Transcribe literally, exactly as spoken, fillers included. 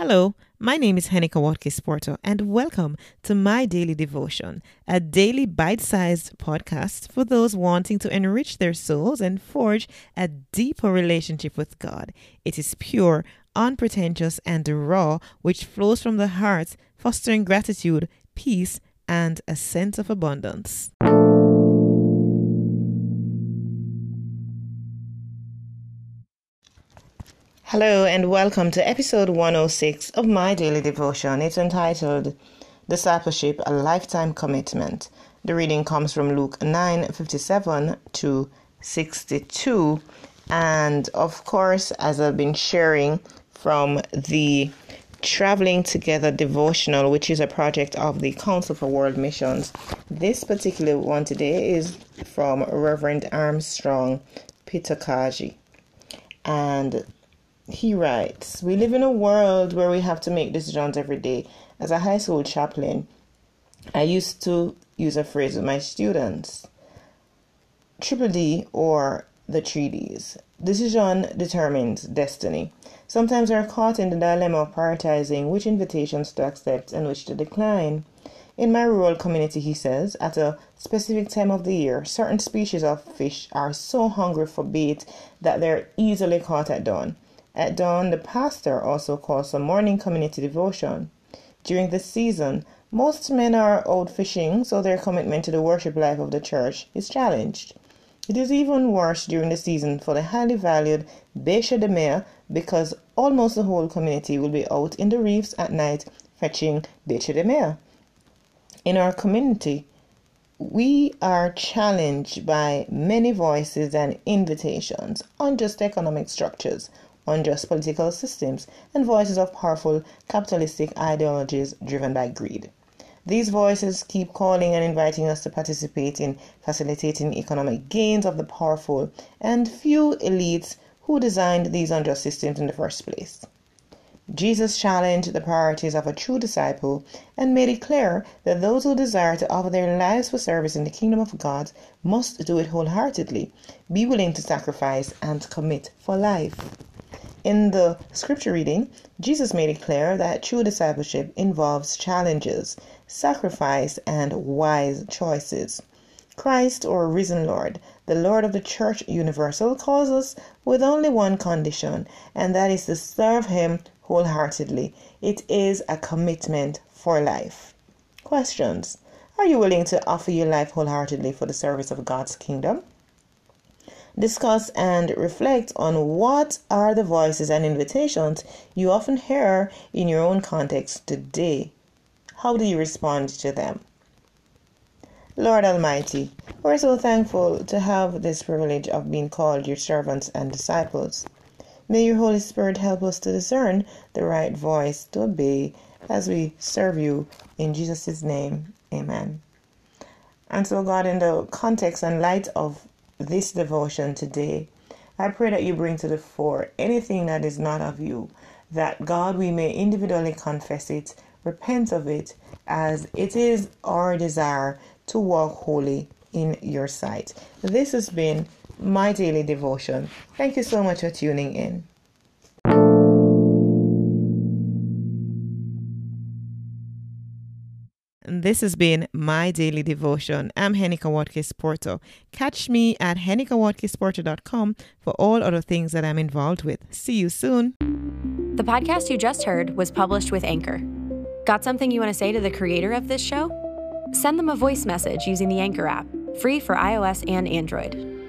Hello, my name is Henika Watkins Porto, and welcome to My Daily Devotion, a daily bite-sized podcast for those wanting to enrich their souls and forge a deeper relationship with God. It is pure, unpretentious, and raw, which flows from the heart, fostering gratitude, peace, and a sense of abundance. Hello and welcome to episode one oh six of My Daily Devotion. It's entitled Discipleship, a Lifetime Commitment. The reading comes from Luke nine fifty-seven to sixty-two. And of course, as I've been sharing from the Traveling Together devotional, which is a project of the Council for World Missions, this particular one today is from Reverend Armstrong Pitakaji. And he writes, "We live in a world where we have to make decisions every day. As a high school chaplain, I used to use a phrase with my students, triple D or the three Ds. Decision determines destiny. Sometimes we are caught in the dilemma of prioritizing which invitations to accept and which to decline. In my rural community," he says, "at a specific time of the year, certain species of fish are so hungry for bait that they're easily caught at dawn. At dawn, the pastor also calls a morning community devotion. During this season, most men are out fishing, so their commitment to the worship life of the church is challenged. It is even worse during the season for the highly valued Bêche de Mer, because almost the whole community will be out in the reefs at night fetching Bêche de Mer. In our community, we are challenged by many voices and invitations, unjust economic structures, unjust political systems, and voices of powerful capitalistic ideologies driven by greed. These voices keep calling and inviting us to participate in facilitating economic gains of the powerful and few elites who designed these unjust systems in the first place. Jesus challenged the priorities of a true disciple and made it clear that those who desire to offer their lives for service in the kingdom of God must do it wholeheartedly, be willing to sacrifice, and commit for life. In the scripture reading, Jesus made it clear that true discipleship involves challenges, sacrifice, and wise choices. Christ, or risen Lord, the Lord of the Church Universal, calls us with only one condition, and that is to serve Him wholeheartedly. It is a commitment for life. Questions. Are you willing to offer your life wholeheartedly for the service of God's kingdom? Discuss and reflect on what are the voices and invitations you often hear in your own context today. How do you respond to them? Lord Almighty, we're so thankful to have this privilege of being called your servants and disciples. May your Holy Spirit help us to discern the right voice to obey as we serve you. In Jesus' name, amen. And so, God, in the context and light of this devotion today, I pray that you bring to the fore anything that is not of you, that God, we may individually confess it, repent of it, as it is our desire to walk holy in your sight. This has been my daily devotion. Thank you so much for tuning in. This has been My Daily Devotion. I'm Henika Watkins Porto. Catch me at henika watkins porto dot com for all other things that I'm involved with. See you soon. The podcast you just heard was published with Anchor. Got something you want to say to the creator of this show? Send them a voice message using the Anchor app, free for iOS and Android.